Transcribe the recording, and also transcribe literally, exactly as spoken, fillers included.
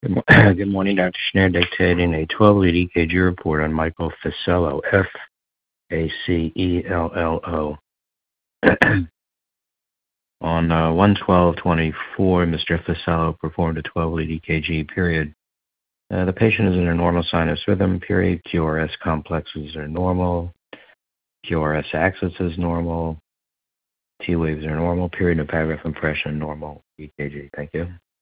Good, mo- Good morning, Doctor Schneider, dictating a twelve-lead E K G report on Michael Facello, F A C E L L O. On uh, one twelve twenty-four, Mister Facello performed a twelve-lead E K G, period. Uh, the patient is in a normal sinus rhythm, period. Q R S complexes are normal. Q R S axis is normal. T waves are normal, period. No paragraph impression, normal E K G. Thank you.